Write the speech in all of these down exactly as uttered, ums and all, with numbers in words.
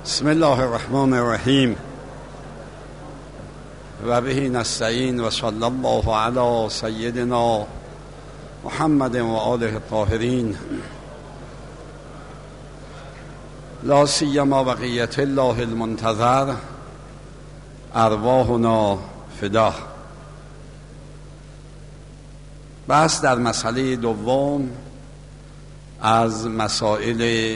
بسم الله الرحمن الرحیم و به نستعین و صلی الله علی سیدنا محمد و آله الطاهرین لا سیما بقیت الله المنتظر ارواحنا فداه. بس در مسئله دوم از مسائل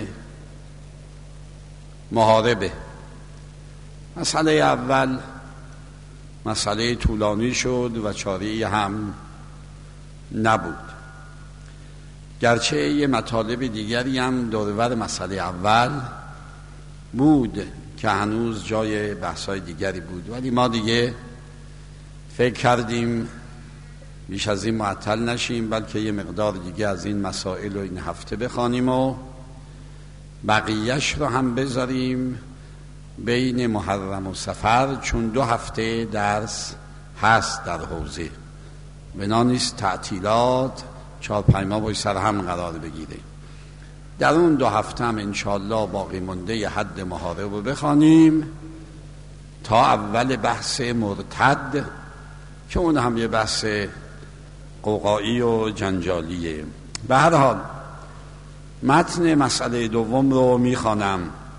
محاربه. مسئله اول مسئله طولانی شد و چاره‌ای هم نبود، گرچه یه مطالب دیگری هم دورور مسئله اول بود که هنوز جای بحث‌های دیگری بود، ولی ما دیگه فکر کردیم بیش از این معطل نشیم، بلکه یه مقدار دیگه از این مسائل رو این هفته بخوانیم و بقیهش رو هم بذاریم بین محرم و صفر، چون دو هفته درس هست در حوزه، بنا نیست تعطیلات چهار پنج ماه باید سر هم قرار بگیره. در اون دو هفته هم انشاءالله باقی مونده ی حد محارب رو بخوانیم تا اول بحث مرتد که اون هم یه بحث قوقایی و جنجالیه. به هر حال متن مسئله دوم رو میخوانم.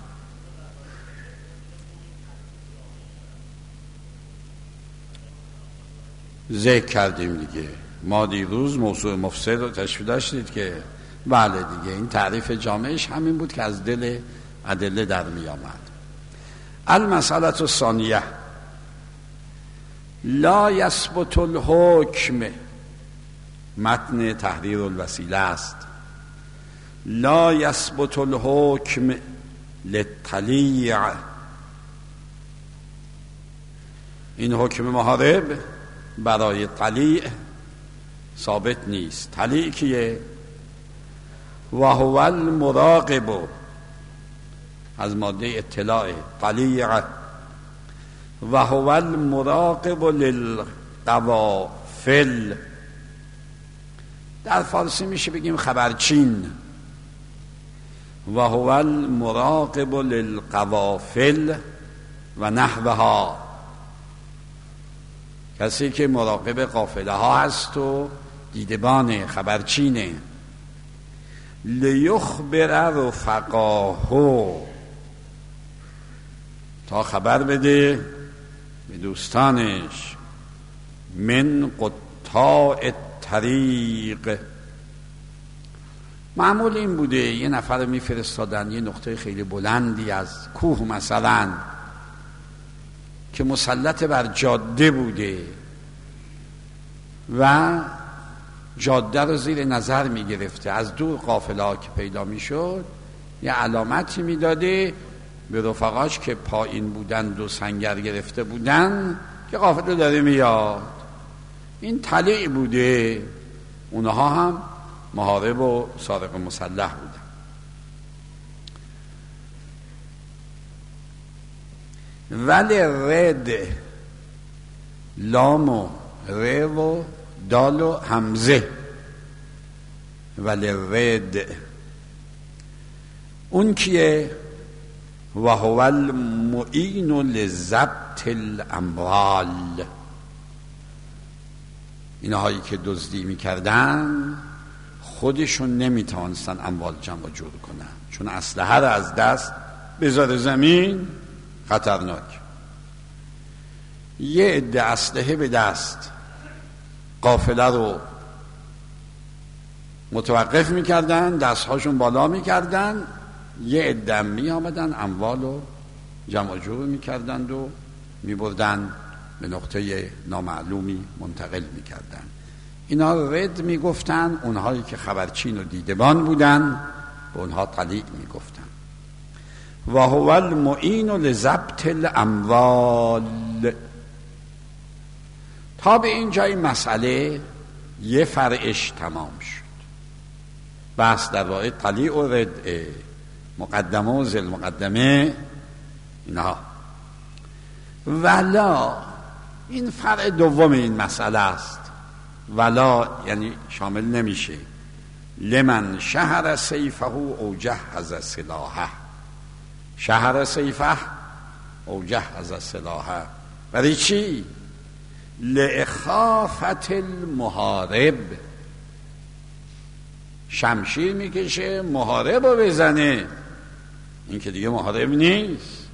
ذکر کردیم دیگه، ما دیروز موضوع مفسد رو تشریح داشتید که بله دیگه این تعریف جامعش همین بود که از دل ادله در می آمد. المسئله الثانیه لا یثبت الحکم، متن تحریر الوسیله است. لا یثبت الحکم للطلیع، این حکم محارب برای طلیع ثابت نیست. طلیع کیه؟ و هو المراقب، از ماده اطلاع طلیع، و هو المراقب للقوافل، در فارسی میشه بگیم خبرچین. و هو المراقب للقوافل و نحوها، کسی که مراقب قافله ها هست و دیدبان خبرچینه. لیخبر رفقاه، تا خبر بده به دوستانش. من قطاع الطریق، معمول این بوده یه نفر رو میفرستادن یه نقطه خیلی بلندی از کوه مثلا که مسلط بر جاده بوده و جاده رو زیر نظر میگرفته، از دور قافله ها که پیدا میشد یه علامتی میداده به رفقاش که پایین بودن دو سنگر گرفته بودن که قافله داره میاد. این طلیع بوده، اونها هم محارب و سارق مسلح بودن. ولی رد، لام و ر و دال و همزه، ولی رد اون کیه؟ و هو المعین لضبط الاموال، اینهایی که دزدی میکردن خودشون نمیتوانستن اموال جمع جور کنن، چون اسلحه را از دست بذاره زمین خطرناک. یه عده اسلحه به دست قافله رو متوقف میکردن، دستهاشون بالا میکردن، یه عده می آمدن اموال رو جمع جور میکردند و میبردن به نقطه نامعلومی منتقل میکردن. اینا رد میگفتن، اونهایی که خبرچین و دیدبان بودن به اونها طلیع میگفتن. و هو المعین لضبط الاموال. تا به اینجای مسئله یه فرعش تمام شد. بحث در واقع طلیع و رد، مقدمه و ذل مقدمه اینها. ولا، این فرع دوم این مسئله است. ولا یعنی شامل نمیشه. لمن شهر سیفه او جهز سلاحه، شهر سیفه او جهز سلاحه. برای چی؟ لإخافة المحارب. شمشیر میکشه محارب رو بزنه، این که دیگه محارب نیست.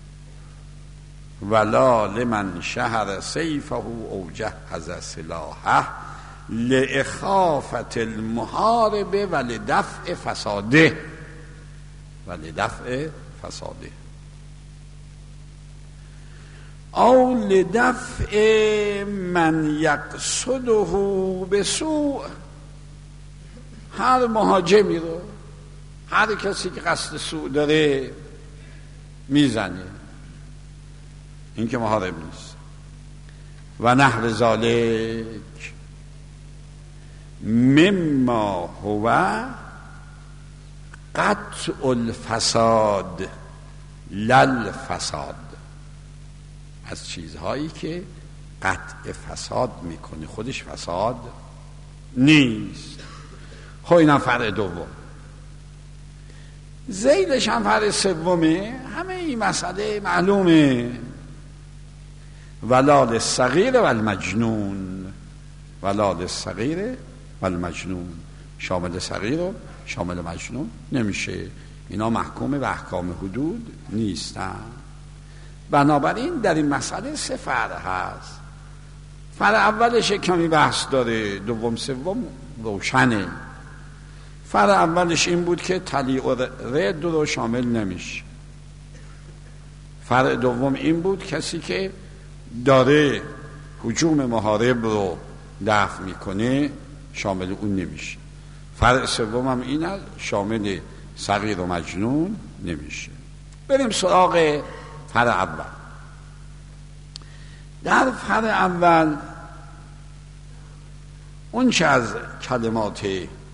ولا لمن شهر سیفه او جهز سلاحه لإخافة المحارب ولدفع فساده ولدفع فساده او لدفع من یقصده بسوء. هر مهاجمی رو، هر کسی که قصد سوء داره میزنه، این که محارب نیست. و نحو ذالک مما هو قطع الفساد للفساد، از چیزهایی که قطع فساد میکنه، خودش فساد نیست. خب اینم فرع دوم. ذیلش هم فرع سومه. همه این مسئله معلومه. ولا للصغیر والمجنون، ولا للصغیر والمجنون، شامل صغیر و شامل مجنون نمیشه. اینا محکوم به احکام حدود نیستن. بنابراین در این مسئله سه فرع هست. فرع اولش کمی بحث داره، دوم سوم روشنه. فرع اولش این بود که طلیع و رد رو شامل نمیشه. فرع دوم این بود کسی که داره هجوم محارب رو دفع میکنه شامل اون نمیشه. فرع سوم هم این است، شامل صغیر و مجنون نمیشه. بریم سراغ فرع اول. در فرع اول اون چه از کلمات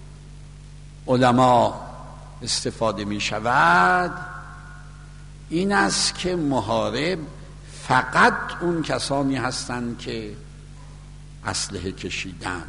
علما استفاده می شود این است که محارب فقط اون کسانی هستند که اسلحه کشیدن.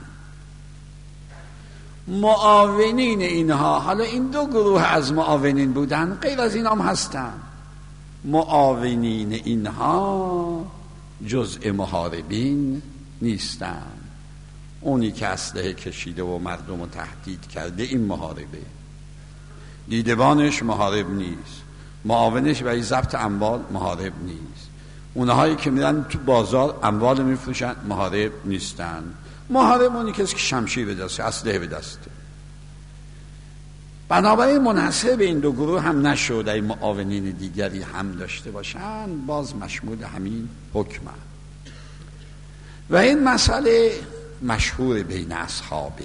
معاونین اینها، حالا این دو گروه از معاونین بودن، غیر از این هم هستن. معاونین اینها جزء محاربین نیستن. اونی که اسلحه کشیده و مردم رو تهدید کرده این محاربه، دیدبانش محارب نیست، معاونش برای ضبط اموال محارب نیست، اونهایی که میرن تو بازار اموال میفروشن محارب نیستن. محارب اونی کسی که شمشیر به دسته، اسلحه به دسته. بنابراین منحصر به این دو گروه هم نشد. این معاونین دیگری هم داشته باشن باز مشمول همین حکم. و این مسئله مشهور بین اصحابه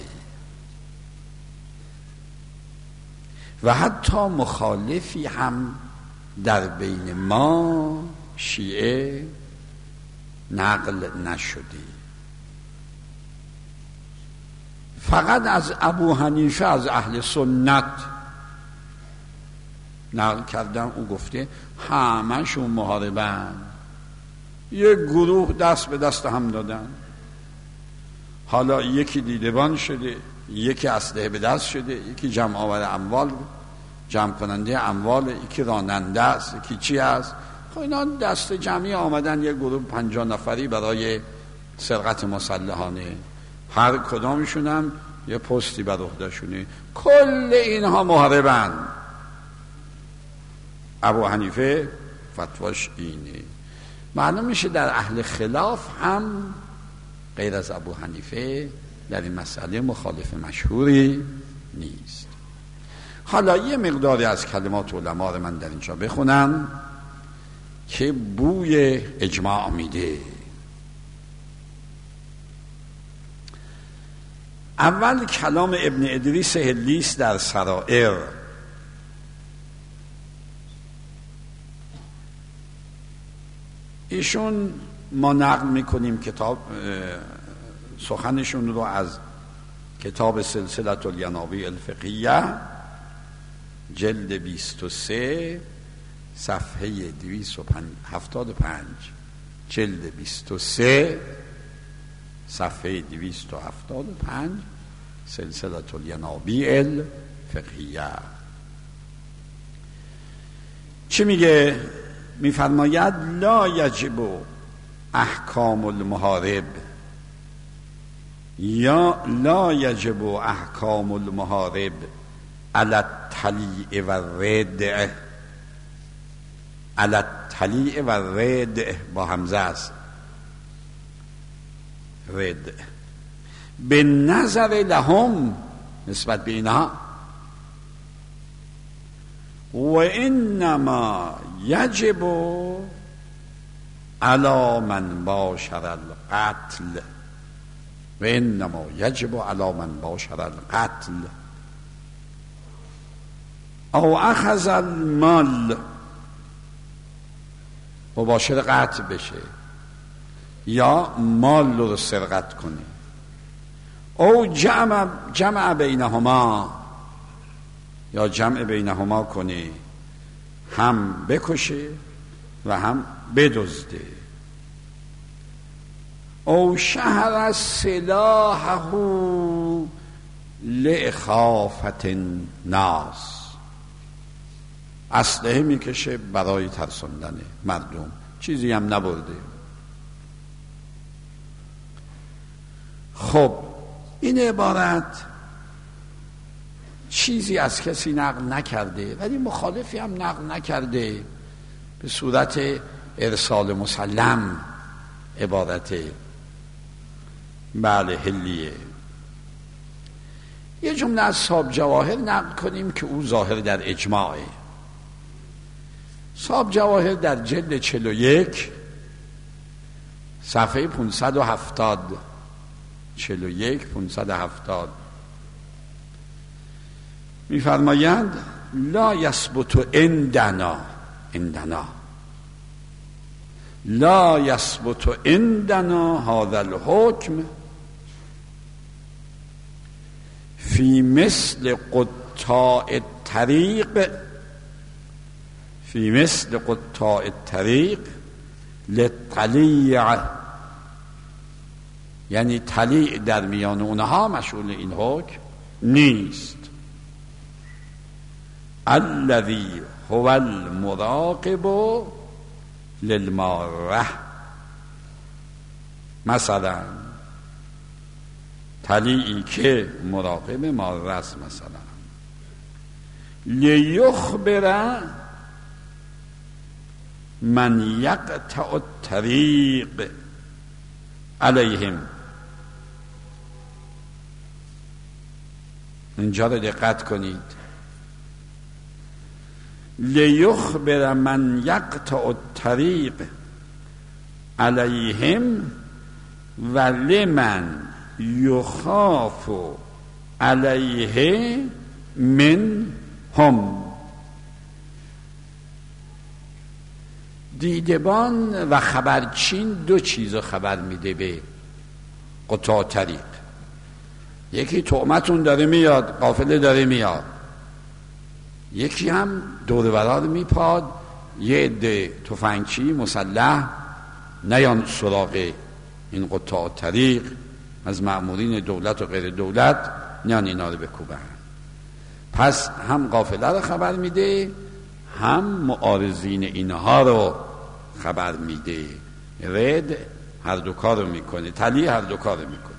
و حتی مخالفی هم در بین ما شیعه نقل نشده. فقط از ابو حنیفه از اهل سنت نقل کردن. او گفته همه‌شون محاربن، یک گروه دست به دست هم دادن. حالا یکی دیدبان شده، یکی اسلحه به دست شده، یکی جمع آور اموال، جمع کننده اموال، یکی راننده است، یکی چی است. خب اینا دست جمعی آمدن یک گروه پنجاه نفری برای سرقت مسلحانه. هر کدامشون هم یه پستی بر عهده‌شونه. کل اینها محاربن. ابو حنیفه فتواش اینه. معلوم میشه در اهل خلاف هم غیر از ابو حنیفه در این مسئله مخالف مشهوری نیست. حالا یه مقداری از کلمات علما رو من در اینجا بخونم که بوی اجماع میده. اول کلام ابن ادریس هلیس در سرائر. ایشون ما نقل میکنیم کتاب سخنشون رو از کتاب سلسله الینابی الفقهیه جلد بیست و سه صفحه دویست و هفتاد و پنج، جلد بیست و سه صفحه دویست و هفتاد و پنج سلسله الینابی الفقهیه. چی میگه؟ میفرماید لا یجب احکام المحارب یا لا یجب احکام المحارب علی الطلیع و الردع. علی الطلیع و الردع با همزه است، ردع، به نظر لهم، نسبت به اینها، و انما یجب علی من باشر القتل، و انما یجب علی من باشر القتل او اخذ المال، مباشر قتل بشه یا مال رو سرقت کنه، او جمع جمع بینهما، یا جمع بینهما کنه، هم بکشه و هم بدزده، او شهر سلاحه لإخافة الناس، اسلحه میکشه برای ترساندن مردم، چیزی هم نبرده. خب این عبارت چیزی از کسی نقل نکرده، ولی مخالفی هم نقل نکرده، به صورت ارسال مسلم عبارت بله حلیه. یه جمله از صاحب جواهر نقل کنیم که او ظاهر در اجماعه. صاحب جواهر در جلد چهل و یک صفحه پانصد و هفتاد، چهل و یک پانصد و هفتاد می‌فرمایند لا یثبت عندنا عندنا لا یثبت عندنا هذا الحکم فی مثل قطاع الطریق فی مثل قطاع الطریق للطلیع، یعنی طلیع در میان اونها مشغول این حکم نیست. الذی هو المراقب للماره، مثلا طلیعی که مراقب ماره است، مثلا لیخبر من یقطع الطریق علیهم. اینجا رو دقت کنید، لیخبر من یقطع الطریق علیهم و لمن یخاف علیه من هم. دیدبان و خبرچین دو چیزو خبر میده به قطاع طریق. یکی تهمتون داره میاد، قافله داره میاد، یکی هم دور برار میپاد، یه عده تفنگچی مسلح نیان سراغ این قطاع طریق از مأمورین دولت و غیر دولت، نیان اینا رو بکوبن. پس هم قافله رو خبر میده، هم معارضین اینها رو خبر میده. رد هر دو کار رو میکنه، طلیع هر دو کار رو میکنه.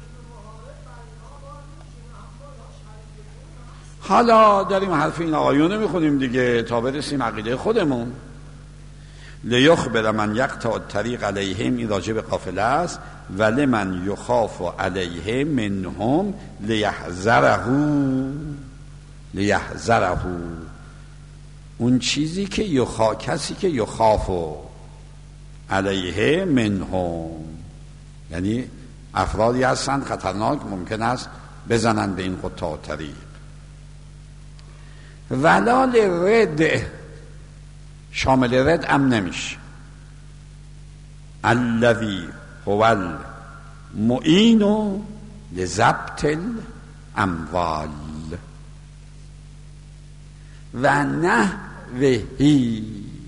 حالا داریم حرف این آقایون رو میخونیم دیگه تا برسیم عقیده خودمون. لیخبر من یقطع الطریق علیهم، این راجع به قافله است. و لمن یخاف علیه منهم لیحذره لیحذره، اون چیزی که یخا کسی که یخاف علیه منهم، یعنی افرادی هستند خطرناک، ممکن است بزنن به این قطاع طریق. ولا لرد، شامل رد ام نمیشه. الذی هو المعین لضبط الاموال و نحوهی.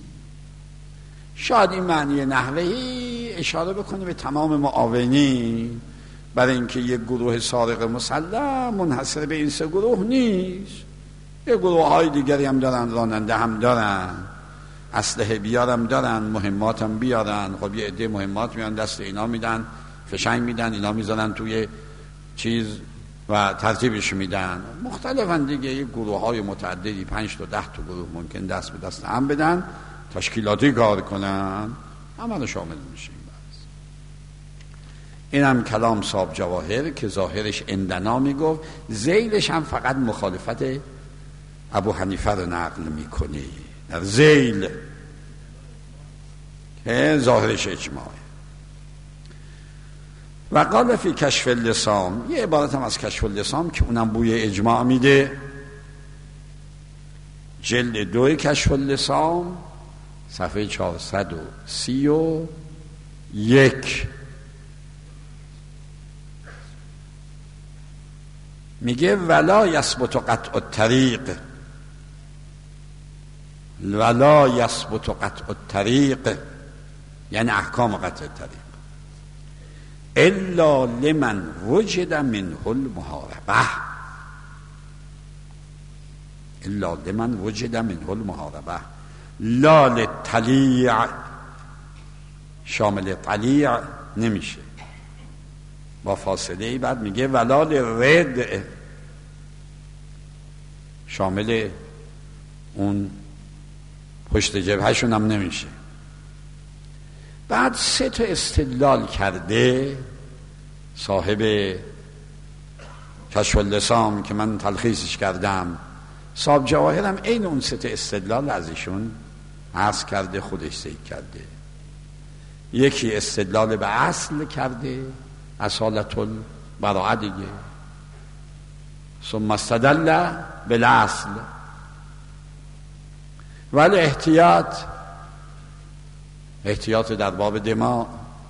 شاید این معنی نحوهی اشاره بکنه به تمام معاونین، برای اینکه یک گروه سارق مسلح منحصر به این سه گروه نیست، یک گروه های دیگری هم دارن، راننده هم دارن، اسلحه بیارم دارن، مهماتم بیارن، خب یه عده مهمات میان دست اینا میدن، فشنگ میدن، اینا میذارن توی چیز و ترتیبش میدن. مختلفن دیگه، یه گروه های متعددی، پنج تا ده تا گروه ممکن دست به دست هم بدن، تشکیلاتی کار کنن، همه رو شامل میشه. این هم کلام صاحب جواهر که ظاهرش اندنا میگفت، ذیلش هم فقط مخالفت ابو حنیفه رو نقل میکنه در ذیل که ظاهرش اجماعه. و قال فی کشف اللسام، یه عبارت هم از کشف اللسام که اونم بوی اجماع میده، جلد دو کشف اللسام صفحه چهارصد و سی و یک میگه ولا یثبت قطع الطریق، ولا یثبت قطع الطریق یعنی احکام قطع الطریق الا لمن وجد منه المحاربه، الا لمن وجد منه المحاربه لا للطلیع، شامل طلیع نمیشه با فاصله ای. بعد میگه ولا للرد، شامل اون پشت جبهشون هم نمیشه. بعد سه تا استدلال کرده صاحب کشف اللسام که من تلخیصش کردم، صاحب جواهرم این اون سه تا استدلال از ایشون عرض کرده، خودش ذکر کرده. یکی استدلال به اصل کرده، اصالت البراءه دیگه، ثم استدل بالاصل. ولی احتیاط، احتیاط در باب دماء،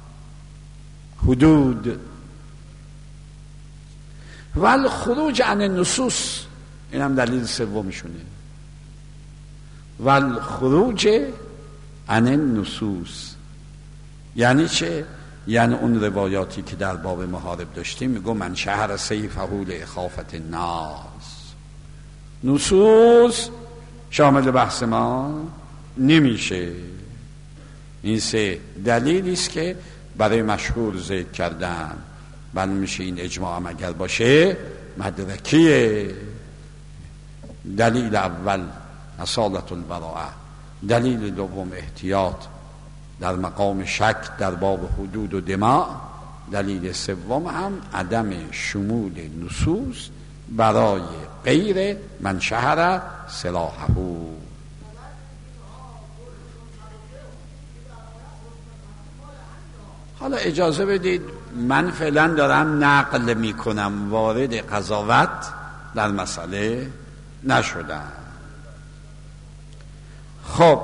حدود، ول خروج عن النصوص، این هم دلیل سومشونه، ول خروج عن النصوص یعنی چه؟ یعنی اون روایاتی که در باب محارب داشتیم، میگو من شهر سیفه لاخافة الناس، نصوص شامل بحث ما نمیشه. این سه دلیلی است که برای مشهور ذکر کردن، بل میشه این اجماع هم اگر باشه مدرکیه. دلیل اول اصالت البراءه، دلیل دوم احتیاط در مقام شک در باب حدود و دماء، دلیل سوم هم عدم شمول نصوص برای غیر من شهر سلاحه. حالا اجازه بدید من فعلا دارم نقل میکنم، وارد قضاوت در مسئله نشدم. خب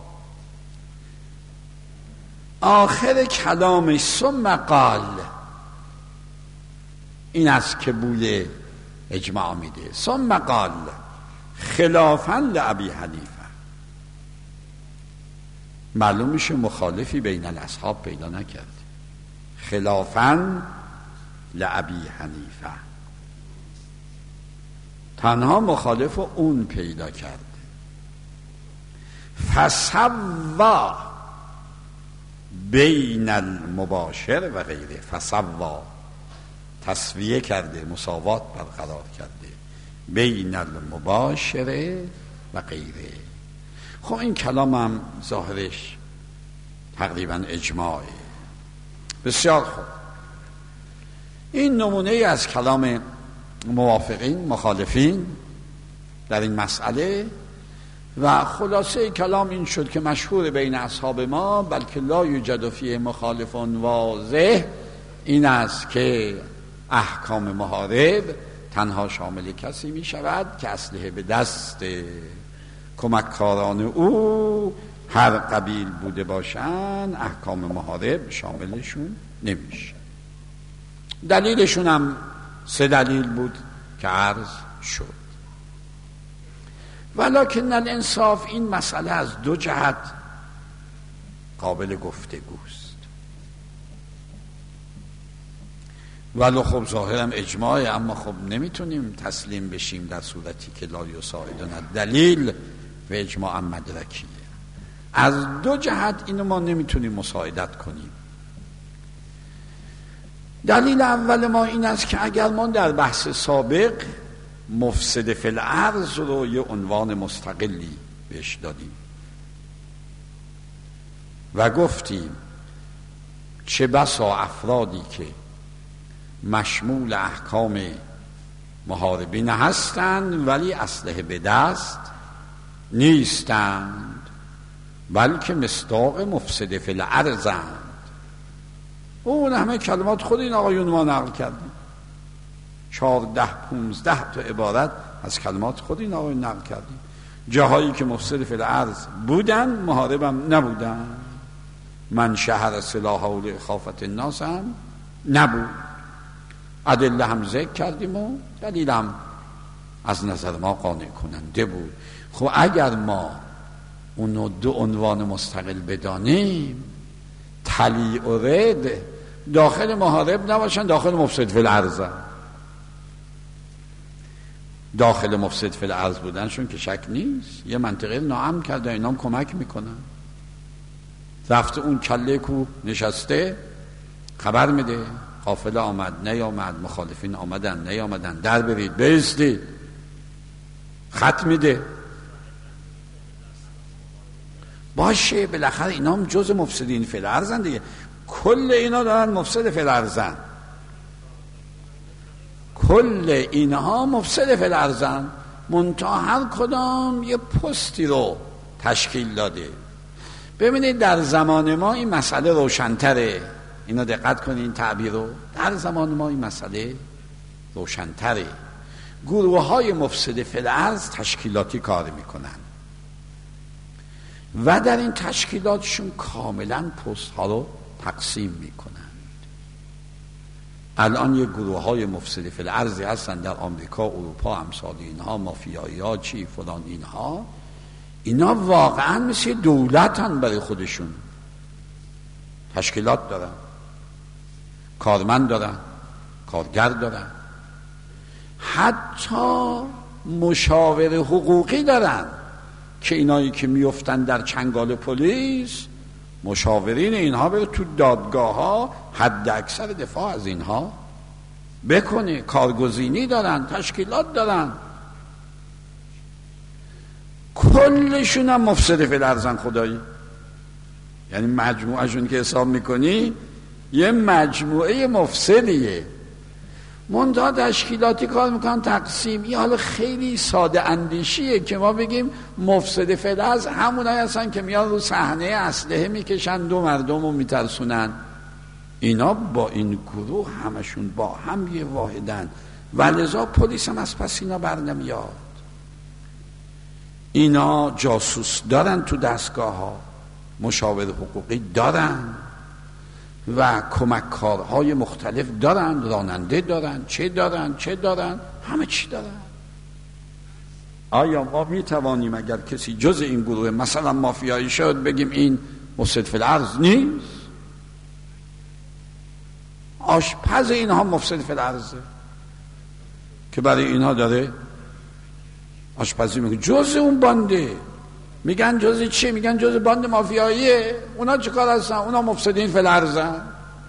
آخر کلامش ثم قال، این است که بوی اجماع میده. ثم قال خلافا لابی حنیفه، معلوم میشه مخالفی بین الاصحاب پیدا نکرد. خلافا لابی حنیفه، تنها مخالف اون پیدا کرد. فسوا بین المباشر و غیره، فسوا تسویه کرده، مساوات برقرار کرده بین المباشر و غیره. خب این کلام هم ظاهرش تقریبا اجماعه. بسیار خوب، این نمونه ای از کلام موافقین مخالفین در این مسئله. و خلاصه کلام این شد که مشهور بین اصحاب ما، بلکه لا یوجد فیه مخالف واضح، این است که احکام محارب تنها شامل کسی می شود که اسلحه به دست کمککاران او هر قبیل بوده باشن، احکام محارب شاملشون نمیشه. دلیلشون هم سه دلیل بود که عرض شد. ولکن الانصاف، این مسئله از دو جهت قابل گفتگوست. ولو خب ظاهرم اجماعه، اما خب نمیتونیم تسلیم بشیم در صورتی که لا یساعدنا دلیل و اجماع مدرکیه. از دو جهت اینو ما نمیتونیم مساعدت کنیم. دلیل اول ما این است که اگر ما در بحث سابق مفسد فی الارض رو یه عنوان مستقلی بهش دادیم و گفتیم چه بسا افرادی که مشمول احکام محاربین هستند ولی اسلحه به دست نیستند، بلکه مصداق مفسد فی الارضند. اون همه کلمات خود این آقایون ما نقل کردیم، چهارده پونزده تا عبارت از کلمات خود این آقایون نقل کردیم. جاهایی که مفسد فی الارض بودن محاربم نبودن، من شهر سلاح و لخافت الناس هم نبود. ادله هم ذکر کردیم و دلیل هم از نظر ما قانع کننده بود. خب اگر ما اونو دو عنوان مستقل بدانیم، طلیع و رد داخل محارب نباشن، داخل مفسد فی الارض، داخل مفسد فی الارض بودنشون که شک نیست. یه منطقه ناامن کرده، اینا هم کمک میکنن. رفته اون کله کو نشسته خبر میده قافله آمد نیامد، مخالفین آمدن نیامدن، در برید بایستید، خط میده. باشه بالاخره اینا هم جز مفسدین فی الارضن دیگه، کل اینا دارن مفسد فی الارضن، کل اینها مفسد فی الارضن، منتها هر کدام یه پستی رو تشکیل داده. ببینید در زمان ما این مسئله روشن‌تره، اینا دقت کنید این تعبیر رو، در زمان ما این مسئله روشن‌تره. گروه های مفسد فی الارض تشکیلاتی کار میکنن و در این تشکیلاتشون کاملا پست ها رو تقسیم میکنن. الان یه گروه های مفسد فی الارض هستن در آمریکا، اروپا، امثال اینها، مافیایی ها، چی فلان اینها، اینا واقعا مثل دولتن، برای خودشون تشکیلات دارن، کارمند دارن، کارگر دارن، حتی مشاور حقوقی دارن که اینایی که میفتن در چنگال پلیس، مشاورین اینها بره تو دادگاه ها حد اکثر دفاع از اینها بکنه. کارگزینی دارن، تشکیلات دارن، کلشون هم مفسد فی الارضن. خدایی یعنی مجموعهشون که حساب میکنی یه مجموعه مفسدیه، منتها تشکیلاتی کار میکنن، تقسیم. یه حال خیلی ساده اندیشیه که ما بگیم مفسد فی الارض همونایی هستن که میان رو صحنه اسلحه میکشن، دو مردم رو میترسونن. اینا با این گروه همشون با هم یه واحدن و لذا پلیس هم از پس اینا بر نمیاد. اینا جاسوس دارن تو دستگاه ها، مشاور حقوقی دارن و کمککارهای مختلف دارن، راننده دارن، چه دارن چه دارن همه چی دارن. آیا ما می توانیم اگر کسی جز این گروه مثلا مافیایی شد بگیم این مفسد فی الارض نیست؟ آشپز اینها مفسد فی الارضه که برای اینها داره آشپزی میکنه، جز اون بانده. میگن جز چی؟ میگن جز باند مافیاییه. اونا چه کار هستن؟ اونا مفسدین فی الارضن.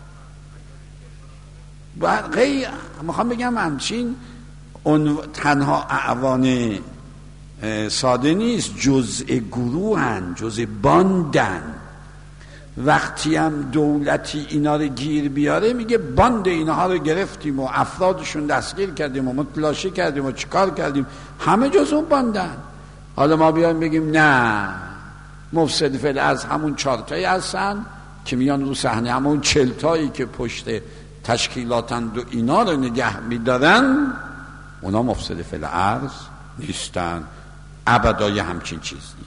غیر میخوام بگم همچین تنها اعوان ساده نیست، جزء گروهن، جزء باندن. وقتی هم دولتی اینا رو گیر بیاره میگه باند اینها رو گرفتیم و افرادشون دستگیر کردیم و متلاشی کردیم و چیکار کردیم، همه جز اون باندن. حالا ما بیایم بگیم نه، مفسد فی الارض همون چارتایی هستن که میان رو صحنه، همون چلتایی که پشت تشکیلاتند و اینا رو نگه میدارن، اونا مفسد فی الارض نیستن. ابدا همچین چیز نیست.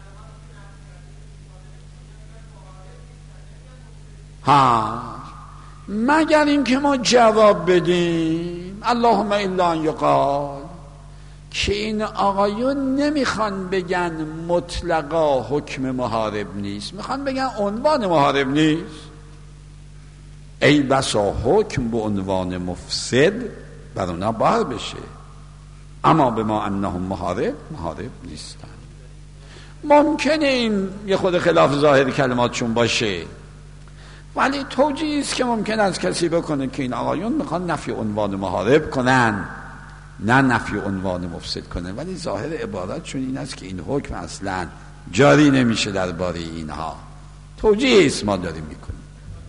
ها مگر این که ما جواب بدیم اللهم الا ان یقال که این آقایون نمیخوان بگن مطلقا حکم محارب نیست، میخوان بگن عنوان محارب نیست. ای بسا حکم به عنوان مفسد بر اونا بار بشه، اما به ما انهم محارب محارب نیستن. ممکنه این یه خود خلاف ظاهر کلماتشون باشه، ولی توجیهی است که ممکن از کسی بکنه که این آقایون میخوان نفی عنوان محارب کنن، نه نفی عنوان مفسد کنن، ولی ظاهر عبارتشون این است که این حکم اصلا جاری نمیشه درباره اینها. توجیهی است ما داریم میکنیم.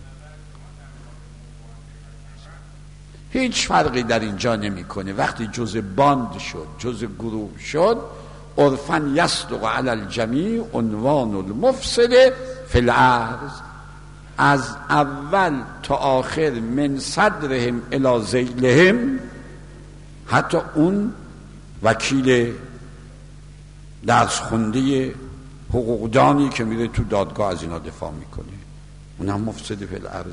هیچ فرقی در اینجا نمیکنه. وقتی جزء باند شد، جزء گروه شد، عرفاً یصدق علی الجمیع عنوان المفسد فی الارض، از اول تا آخر من صدرهم الی ذیلهم، حتی اون وکیل درس خونده حقوقدانی که میره تو دادگاه از اینا دفاع میکنه، اونم مفسد فی الارض.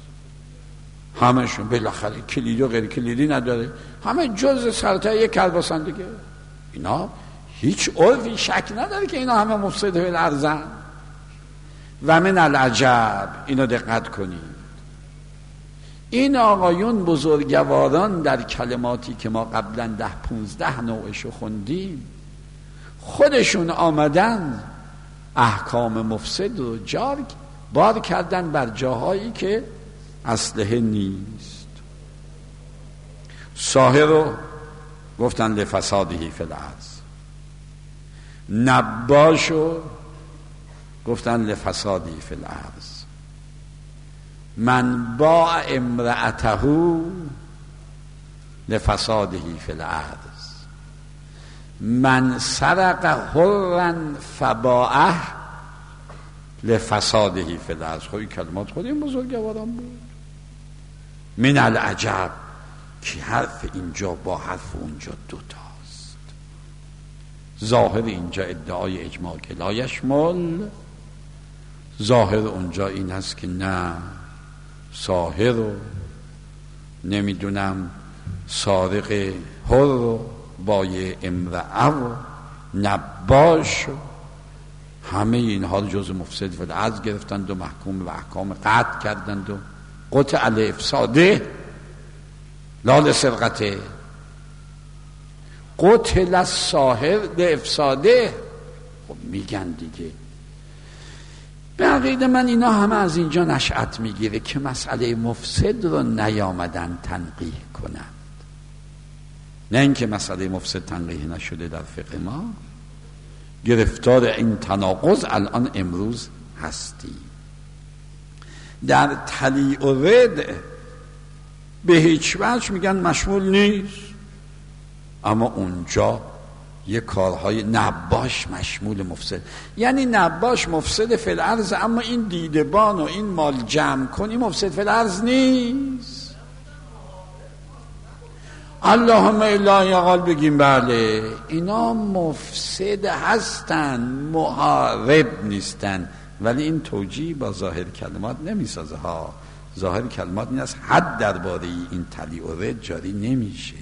همشون بالاخره کلیدی و غیر کلیدی نداره، همه جز سرطه یک کلباسن دیگه. اینا هیچ عرفی شک نداره که اینا همه مفسد فی الارضن. و من العجب، اینو دقت کنید، این آقایون بزرگواران در کلماتی که ما قبلا ده پونزده نوعشو خوندیم، خودشون آمدن احکام مفسد رو جار بار کردن بر جاهایی که اصلح نیست. ساحر رو گفتن لفسادهی فی الارض، نباش رو گفتن لفسادی فی الارض، من باع امرأته لفسادهی فی الارض، من سرق حرا فباعه لفسادهی فی الارض. خب این کلمات خود این بزرگواران بود. من العجب که حرف اینجا با حرف اونجا دوتاست. ظاهر اینجا ادعای اجماع که لا یشمل، ظاهر اونجا این هست که نه، ساحر رو نمیدونم سارق حر رو بای امرأه رو نباش، همه اینها رو جز مفسد فی الارض گرفتند و محکوم و احکام قطع کردند و قطع لافساده لا لسرقته، قتل الساحر لافساده. خب میگن دیگه. به عقیده من اینا همه از اینجا نشأت میگیره که مسئله مفسد رو نیامدن تنقیح کنند، نه اینکه مسئله مفسد تنقیح نشده در فقه ما. گرفتار این تناقض الان امروز هستی. در تلیع و رد به هیچ وجه میگن مشمول نیست، اما اونجا یه کارهای نباش مشمول مفسد، یعنی نباش مفسد فی الارض، اما این دیدبان و این مال جمع کنی مفسد فی الارض نیست. اللهم الا یقال بگیم بله اینا مفسد هستن، محارب نیستن، ولی این توجیه با ظاهر کلمات نمیسازه ها. ظاهر کلمات این است حد درباره این تلیع و رد جاری نمیشه.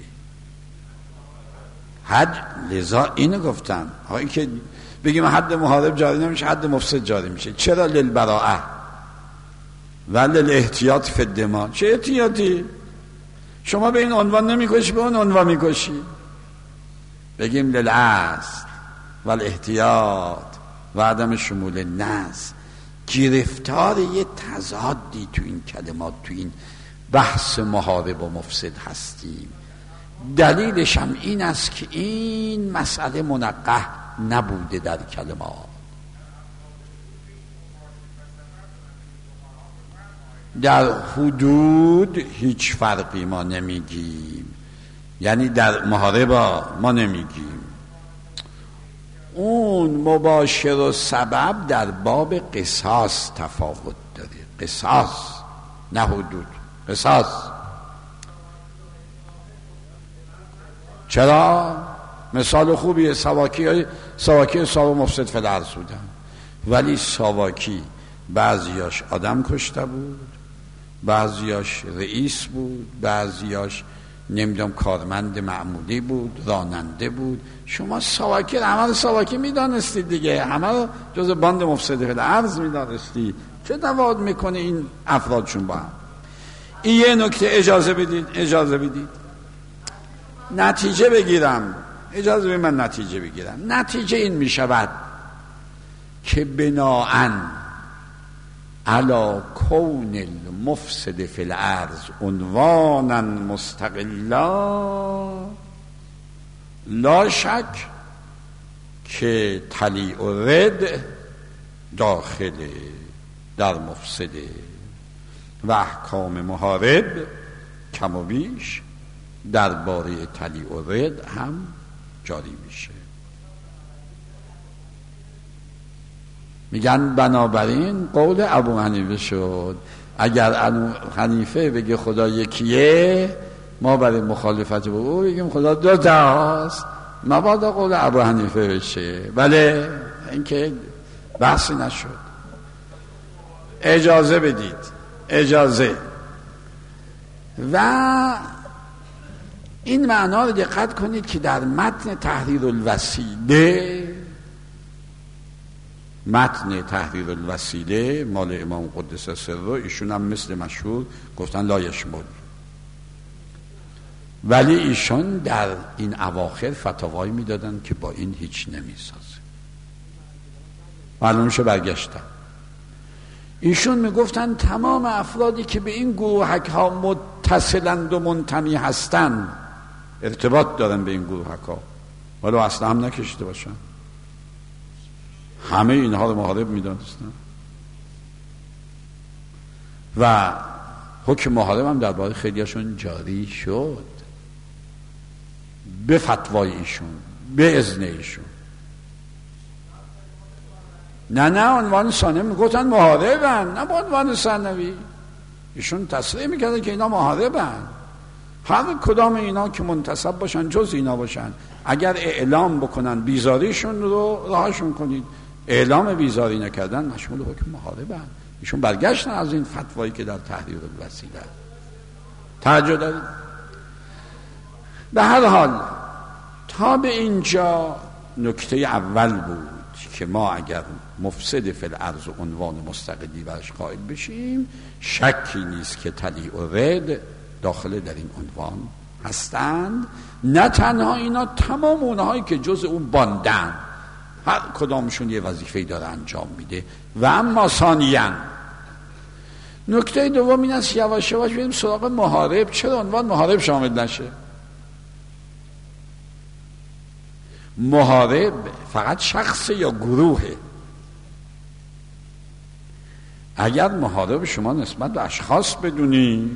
حد لذا اینو گفتن هایی که بگیم حد محارب جاری نمیشه، حد مفسد جاری میشه. چرا؟ للبراءه و للاحتیاط فی الدماء. چه احتیاطی؟ شما به این عنوان نمیکشی، به اون عنوان میکشی. بگیم للاصل و الاحتیاط و عدم شمول النص. گرفتار یه تضادی تو این کلمات، تو این بحث محارب و مفسد هستیم. دلیلش هم این است که این مسئله منقح نبوده در کلمات. در حدود هیچ فرقی ما نمیگیم، یعنی در محاربه ما نمیگیم. اون مباشر و سبب در باب قصاص تفاوت داره. قصاص نه حدود، قصاص. چرا؟ مثال خوبیه. ساواکی ساواکی صاحب مفسد فی الارض بودن، ولی ساواکی بعضیاش آدم کشته بود، بعضیاش رئیس بود، بعضیاش نمیدونم کارمند معمولی بود، راننده بود. شما ساواکی همه رو ساواکی میدانستید دیگه، همه رو جز باند مفسد فی الارض میدانستید. چه تفاوت میکنه این افرادشون با هم؟ این یه نکته. اجازه بدید اجازه بدید نتیجه بگیرم، اجازه بدید من نتیجه بگیرم. نتیجه این میشود که بناءً علی کون المفسد فی الارض عنوانا مستقلا، لا شک که تلیع و رد داخله در مفسده و احکام محارب کم و بیش درباره تلیع و رد هم جاری میشه. میگن بنابراین قول ابو حنیفه شد. اگر ابو حنیفه بگه خدا یکیه، ما برای مخالفت با او بگیم خدا دو تاست، مبادا قول ابو حنیفه بشه. بله، اینکه بحثی نشد. اجازه بدید، اجازه. و این معنا رو دقت کنید که در متن تحریر الوسیله، متن تحریر الوسیله مال امام قدس سره، ایشون هم مثل مشهور گفتن لا یشمل، ولی ایشون در این اواخر فتاوایی میدادن که با این هیچ نمیسازه. معلومشه برگشتن ایشون میگفتن تمام افرادی که به این گروهک ها متصلند و منتمی هستن، ارتباط دارن به این گروهک ها، ولو اصلا هم نکشیده باشن، همه اینها رو محارب میدانستن و حکم محارب هم درباره خیلیشون جاری شد به فتوای ایشون، به اذن ایشون. نه نه عنوان ثانوی میگفتن محاربن، نه با عنوان ثانوی. ایشون تصریح میکردن که اینا محاربن، هر کدام اینا که منتسب باشن جز اینا باشن، اگر اعلام بکنن بیزاریشون رو راهشون کنید، اعلام بیزاری نکردن مشمول حکم محاربن. ایشون برگشتن از این فتوایی که در تحریر الوسیله. توجه دارید؟ به هر حال تا به اینجا نکته اول بود که ما اگر مفسد فی الارض عنوان مستقلی برش قائل بشیم، شکی نیست که تلیع و رد داخل در این عنوان هستند. نه تنها اینا، تمام اونهایی که جز اون باندن، هر کدامشون یه وظیفه‌ای داره انجام میده. و اما ثانیاً نکته دوم این است، یواش یواش بریم سراغ محارب. چرا عنوان محارب شامل نشه؟ محارب فقط شخص یا گروهه. اگر محارب شما نسبت به اشخاص بدونید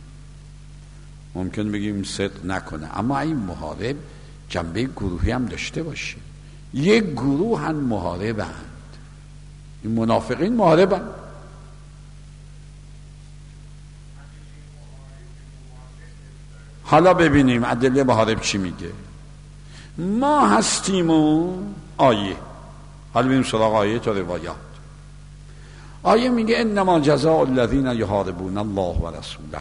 ممکن بگیم صدق نکنه، اما این محارب جنبه گروهی هم داشته باشه. یک گروه هم محاربند، این منافقین محاربند. حالا ببینیم ادله محارب چی میگه. ما هستیم و آیه. حالا ببینیم سراغ آیه تا روایات. آیه میگه انما جزاء الذین یحاربون الله و رسوله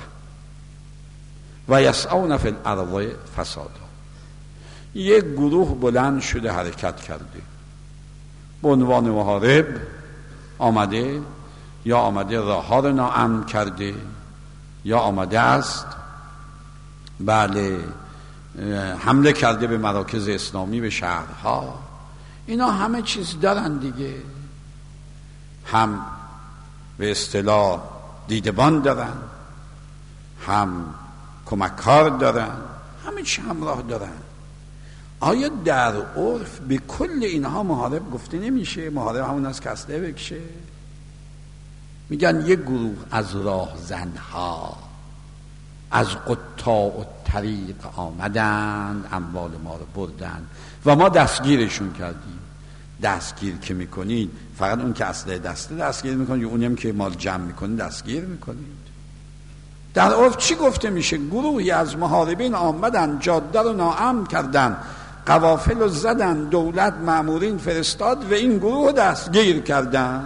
و یسعون فی الارض فسادا. یک گروه بلند شده حرکت کرده به عنوان محارب، آمده یا آمده راه ها رو ناامن کرده یا آمده است بله حمله کرده به مراکز اسلامی، به شهرها. اینا همه چیز دارن دیگه، هم به اصطلاح دیدبان دارن، هم کمککار دارن، همه چی همراه دارن. آیا در عرف به کل اینها محارب گفته نمیشه؟ محارب همون است که اسلحه بکشه. میگن یک گروه از راهزنها، از قطاع و طریق آمدند، اموال ما رو بردند و ما دستگیرشون کردیم. دستگیر که میکنید فقط اون که اسلحه دسته دستگیر میکنید، اونم که مال جمع میکنید دستگیر میکنید. در عرف چی گفته میشه؟ گروهی از محاربین آمدن، جاده رو ناامن کردن، قوافل رو زدن، دولت مامورین فرستاد و این گروه دستگیر کردن.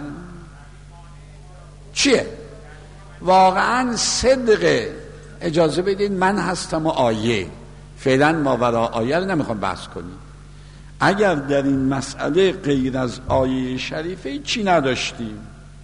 چیه؟ واقعا صدقه. اجازه بدید من هستم و آیه، فعلا ماورا آیه رو نمیخوام بحث کنیم. اگر در این مسئله غیر از آیه شریفه چی نداشتیم،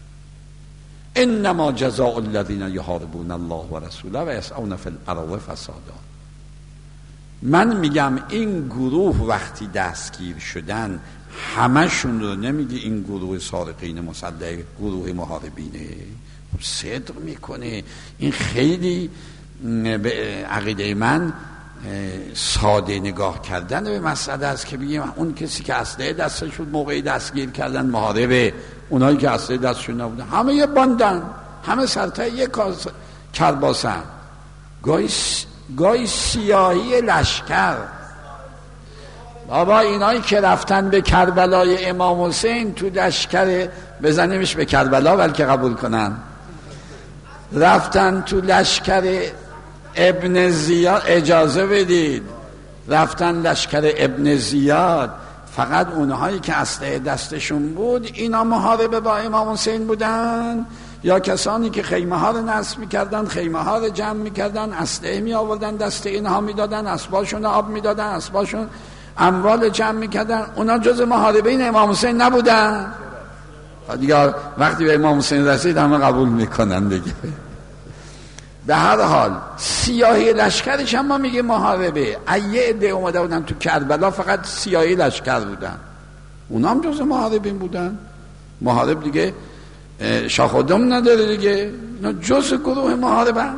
انما جزاء الذین یحاربون الله و رسوله و یسعون فی الارض فسادا. من میگم این گروه وقتی دستگیر شدن همشون رو نمیگه این گروه سارقین مسلح گروه محاربینه، صدق میکنه. این خیلی به عقیده من ساده نگاه کردن به مسئله است که بگیم اون کسی که اسلحه دستش بود موقعی دستگیر کردن محاربه، اونایی که اسلحه دستشون نبودن همه یه باندن، همه سرتای یک کرباسن. گاهی گاهی سیاهی لشکر. بابا اینایی که رفتن به کربلای امام حسین تو لشکر، بزنیمش به کربلا بلکه قبول کنن، رفتن تو لشکر ابن زیاد، اجازه بدید، رفتن لشکر ابن زیاد، فقط اونهایی که اسلحه دستشون بود اینا محاربه با امام حسین بودن، یا کسانی که خیمه ها رو نصب میکردن، خیمه ها رو جمع میکردن، اسلحه می آوردن دست اینها میدادن، اسباشون آب میدادن، اسباشون اموال جمع میکردن، اونا جز محاربین امام حسین نبودن؟ دیگه وقتی به امام حسین رسید همه قبول میکنن دیگه. به هر حال سیاهی لشکرش هم ما میگه محاربه. ایه عده اومده بودن تو کربلا فقط سیاهی لشکر بودن، اونا هم جز محاربین بودن. محارب دیگه شاخ و دم نداره دیگه، اینا جز گروه محاربن.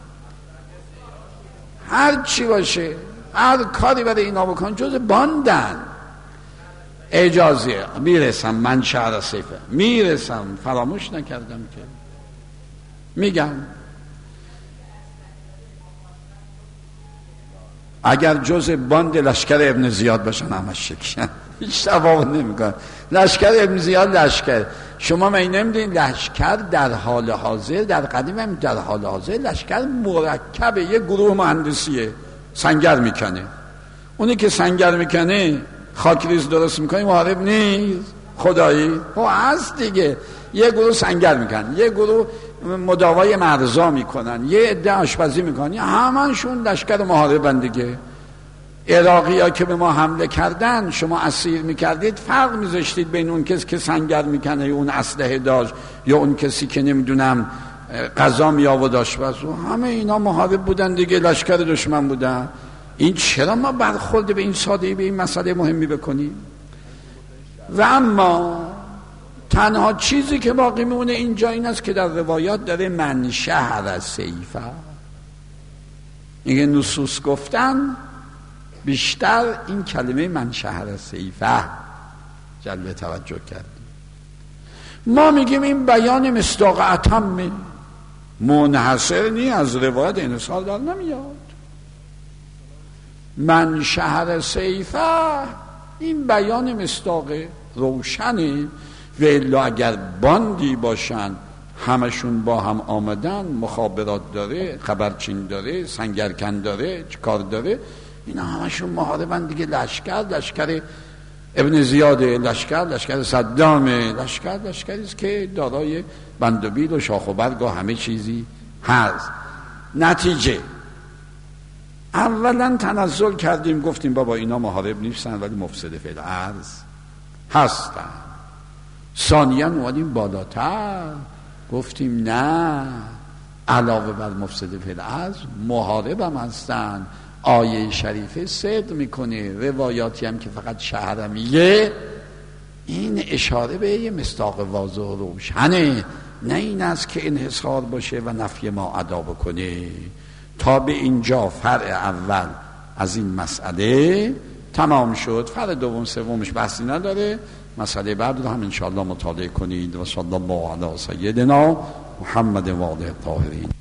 هر چی باشه، هر کاری برای اینا بکن جز باندن. اجازه میرسم، من شهر سیفه میرسم، فراموش نکردم که میگم اگر جز باند لشکر ابن زیاد باشن همش شکشن، هیچ تفاوت نمیکنه. لشکر ابن زیاد لشکر، شما می نمیدین لشکر در حال حاضر، در قدیم هم در حال حاضر لشکر مرکبه، یه گروه مهندسیه، سنگر میکنه. اونی که سنگر میکنه خاکریز درست میکنه محارب نیست؟ خدایی خب هست دیگه. یه گروه سنگر میکنن، یه گروه مداوای مرزا میکنن، یه عده آشپزی میکنن، همشون لشکر محاربن دیگه. عراقی ها که به ما حمله کردن شما اسیر میکردید، فرق میذاشتید بین اون کسی که سنگر میکنه یا اون اسلحه داشت، یا اون کسی که نمیدونم غذا میآورد آشپز، همه اینا محارب بودن دیگه، لشکر دشمن بودن. این چرا ما برخورد به این سادهی به این مسئله مهمی بکنیم؟ و اما تنها چیزی که باقی میمونه اینجا این است که در روایات داره من شهر سیفه. این نصوص گفتن بیشتر این کلمه من شهر سیفه جلب توجه کرد. ما میگیم این بیان مصداق اتمه، منحصر نی از روایت انحصار در نمیاد. من شهر سیفه این بیان مصداق روشنه. و الا اگر باندی باشن همشون با هم آمدن، مخابرات داره، خبرچین داره، سنگرکن داره، چکار داره، اینا همشون محاربن دیگه. لشکر لشکر ابن زیاده، لشکر لشکر صدامه، لشکر لشکری است که دارای بند و بیل و شاخ و برگ و همه چیزی هست. نتیجه اولا تنزل کردیم گفتیم بابا اینا محارب نیستن ولی مفسد فی الارض هستن. ثانیاً اومدیم بالاتر گفتیم نه، علاوه بر مفسد فی الارض محارب هم هستن. آیه شریفه صدق میکنه، روایاتی هم که فقط شهر میگه، این اشاره به یه مصداق واضح و روشنه، نه این است که انحصار باشه و نفی ما ادا بکنه. تا به اینجا فرع اول از این مسئله تمام شد. فرع دوم سومش بحثی نداره، مسئله بعد رو هم انشاءالله مطالعه کنید. و صلی الله علی سیدنا محمد و آله الطاهرین.